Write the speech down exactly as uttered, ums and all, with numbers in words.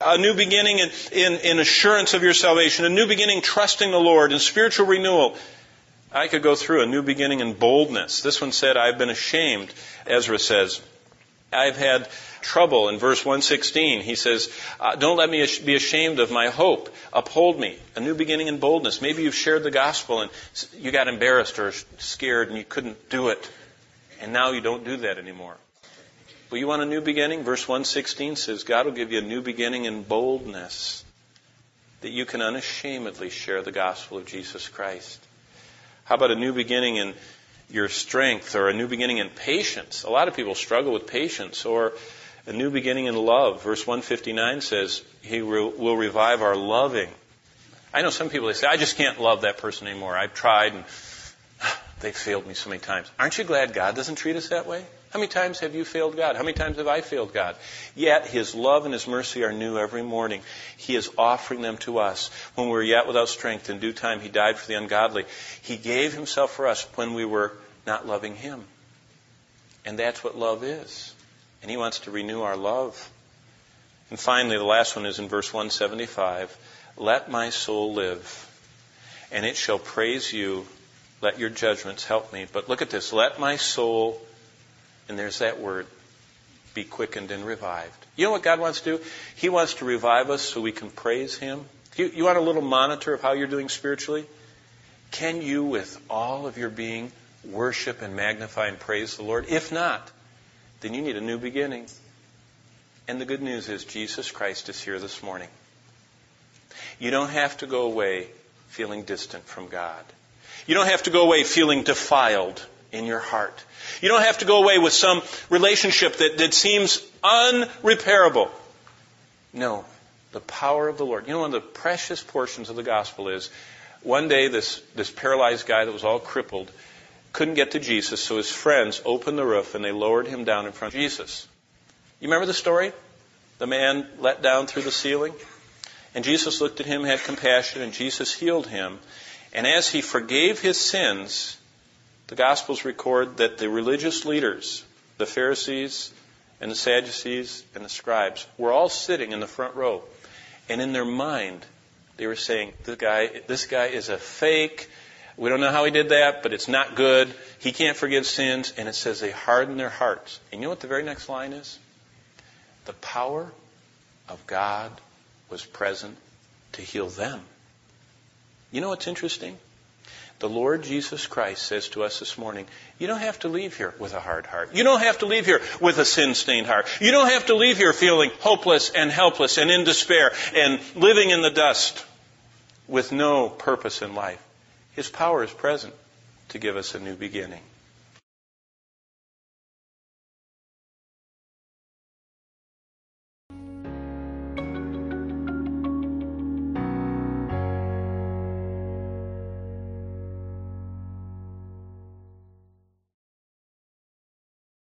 A new beginning in, in, in assurance of your salvation. A new beginning trusting the Lord and spiritual renewal. I could go through a new beginning in boldness. This one said, I've been ashamed, Ezra says. I've had trouble in verse one sixteen. He says, uh, don't let me be ashamed of my hope. Uphold me. A new beginning in boldness. Maybe you've shared the gospel and you got embarrassed or scared and you couldn't do it. And now you don't do that anymore. Well, you want a new beginning? Verse one sixteen says, God will give you a new beginning in boldness, that you can unashamedly share the gospel of Jesus Christ. How about a new beginning in your strength, or a new beginning in patience? A lot of people struggle with patience. Or a new beginning in love. Verse one fifty-nine says, He will revive our loving. I know some people, they say, I just can't love that person anymore. I've tried and they've failed me so many times. Aren't you glad God doesn't treat us that way? How many times have you failed God? How many times have I failed God? Yet His love and His mercy are new every morning. He is offering them to us. When we were yet without strength, in due time He died for the ungodly. He gave Himself for us when we were not loving Him. And that's what love is. And He wants to renew our love. And finally, the last one is in verse one seventy-five. Let my soul live, and it shall praise you. Let your judgments help me. But look at this. Let my soul, and there's that word, be quickened and revived. You know what God wants to do? He wants to revive us so we can praise Him. You, you want a little monitor of how you're doing spiritually? Can you, with all of your being, worship and magnify and praise the Lord? If not, then you need a new beginning. And the good news is Jesus Christ is here this morning. You don't have to go away feeling distant from God. You don't have to go away feeling defiled in your heart. You don't have to go away with some relationship that, that seems unrepairable. No, the power of the Lord. You know, one of the precious portions of the gospel is, one day this, this paralyzed guy that was all crippled couldn't get to Jesus, so his friends opened the roof and they lowered him down in front of Jesus. You remember the story? The man let down through the ceiling? And Jesus looked at him, had compassion, and Jesus healed him. And as He forgave his sins, the Gospels record that the religious leaders, the Pharisees and the Sadducees and the scribes, were all sitting in the front row. And in their mind, they were saying, this guy, this guy is a fake. We don't know how he did that, but it's not good. He can't forgive sins. And it says they hardened their hearts. And you know what the very next line is? The power of God was present to heal them. You know what's interesting? The Lord Jesus Christ says to us this morning, you don't have to leave here with a hard heart. You don't have to leave here with a sin-stained heart. You don't have to leave here feeling hopeless and helpless and in despair and living in the dust with no purpose in life. His power is present to give us a new beginning.